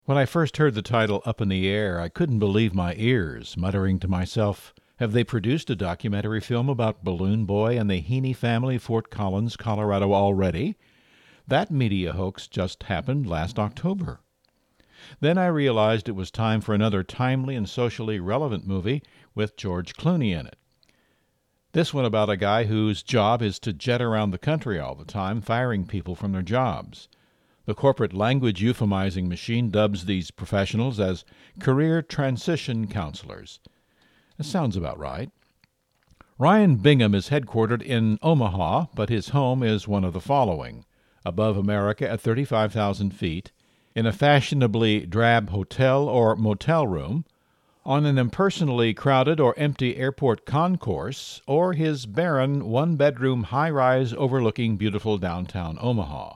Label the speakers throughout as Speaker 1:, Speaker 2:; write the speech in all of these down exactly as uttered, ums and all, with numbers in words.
Speaker 1: When I first heard the title Up in the Air, I couldn't believe my ears, muttering to myself, have they produced a documentary film about Balloon Boy and the Heaney family, Fort Collins, Colorado already? That media hoax just happened last October. Then I realized it was time for another timely and socially relevant movie with George Clooney in it. This one about a guy whose job is to jet around the country all the time, firing people from their jobs. The corporate language euphemizing machine dubs these professionals as career transition counselors. That sounds about right. Ryan Bingham is headquartered in Omaha, but his home is one of the following: above America at thirty-five thousand feet, in a fashionably drab hotel or motel room, on an impersonally crowded or empty airport concourse, or his barren one-bedroom high-rise overlooking beautiful downtown Omaha.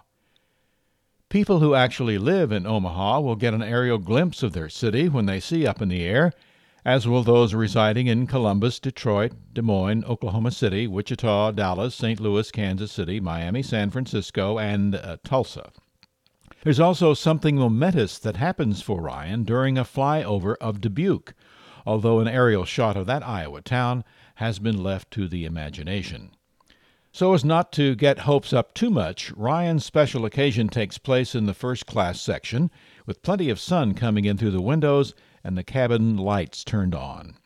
Speaker 1: People who actually live in Omaha will get an aerial glimpse of their city when they see Up in the Air, as will those residing in Columbus, Detroit, Des Moines, Oklahoma City, Wichita, Dallas, Saint Louis, Kansas City, Miami, San Francisco, and uh, Tulsa. There's also something momentous that happens for Ryan during a flyover of Dubuque, although an aerial shot of that Iowa town has been left to the imagination. So as not to get hopes up too much, Ryan's special occasion takes place in the first-class section, with plenty of sun coming in through the windows and the cabin lights turned on.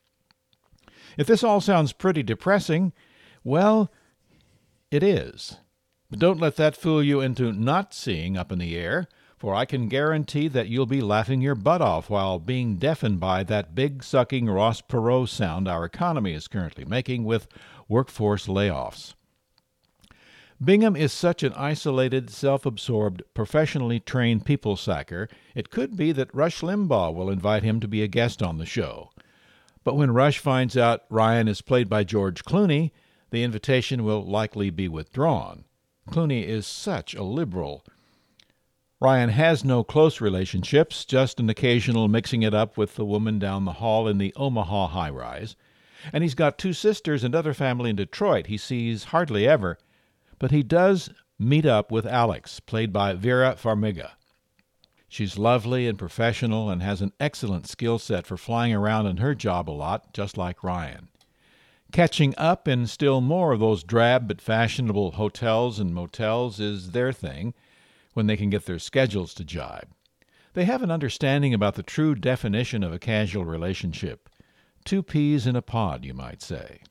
Speaker 1: If this all sounds pretty depressing, well, it is. But don't let that fool you into not seeing Up in the Air, for I can guarantee that you'll be laughing your butt off while being deafened by that big sucking Ross Perot sound our economy is currently making with workforce layoffs. Bingham is such an isolated, self-absorbed, professionally trained people-sacker, it could be that Rush Limbaugh will invite him to be a guest on the show. But when Rush finds out Ryan is played by George Clooney, the invitation will likely be withdrawn. Clooney is such a liberal. Ryan has no close relationships, just an occasional mixing it up with the woman down the hall in the Omaha high-rise. And he's got two sisters and other family in Detroit he sees hardly ever. But he does meet up with Alex, played by Vera Farmiga. She's lovely and professional and has an excellent skill set for flying around in her job a lot, just like Ryan. Catching up in still more of those drab but fashionable hotels and motels is their thing, when they can get their schedules to jibe. They have an understanding about the true definition of a casual relationship. Two peas in a pod, you might say.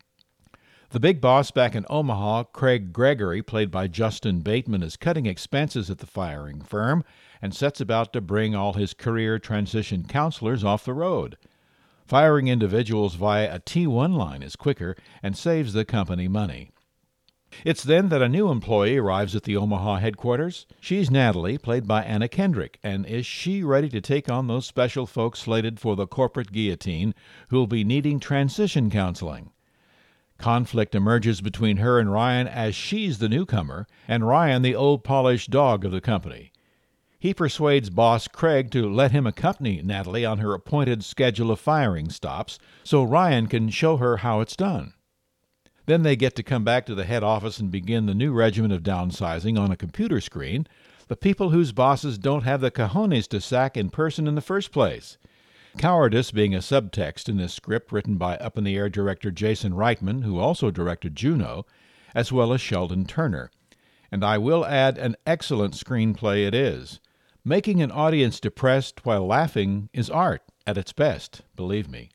Speaker 1: The big boss back in Omaha, Craig Gregory, played by Justin Bateman, is cutting expenses at the firing firm and sets about to bring all his career transition counselors off the road. Firing individuals via a T one line is quicker and saves the company money. It's then that a new employee arrives at the Omaha headquarters. She's Natalie, played by Anna Kendrick, and is she ready to take on those special folks slated for the corporate guillotine who'll be needing transition counseling? Conflict emerges between her and Ryan as she's the newcomer, and Ryan the old polished dog of the company. He persuades boss Craig to let him accompany Natalie on her appointed schedule of firing stops so Ryan can show her how it's done. Then they get to come back to the head office and begin the new regimen of downsizing on a computer screen, the people whose bosses don't have the cojones to sack in person in the first place. Cowardice being a subtext in this script written by Up in the Air director Jason Reitman, who also directed Juno, as well as Sheldon Turner. And I will add, an excellent screenplay it is. Making an audience depressed while laughing is art at its best, believe me.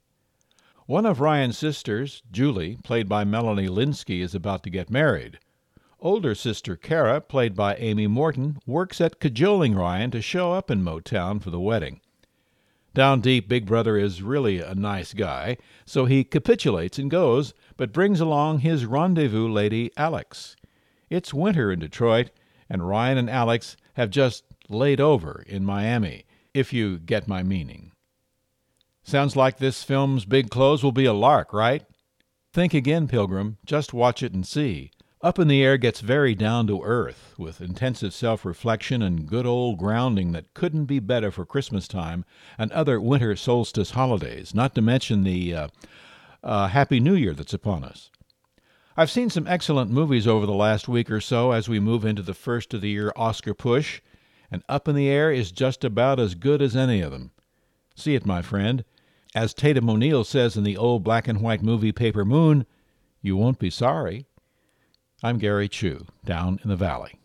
Speaker 1: One of Ryan's sisters, Julie, played by Melanie Lynskey, is about to get married. Older sister Kara, played by Amy Morton, works at cajoling Ryan to show up in Motown for the wedding. Down deep, Big Brother is really a nice guy, so he capitulates and goes, but brings along his rendezvous lady, Alex. It's winter in Detroit, and Ryan and Alex have just laid over in Miami, if you get my meaning. Sounds like this film's big close will be a lark, right? Think again, Pilgrim. Just watch it and see. Up in the Air gets very down to earth, with intensive self-reflection and good old grounding that couldn't be better for Christmas time and other winter solstice holidays, not to mention the uh, uh, Happy New Year that's upon us. I've seen some excellent movies over the last week or so as we move into the first of the year Oscar push, and Up in the Air is just about as good as any of them. See it, my friend. As Tatum O'Neal says in the old black and white movie Paper Moon, you won't be sorry. I'm Gary Chu, down in the valley.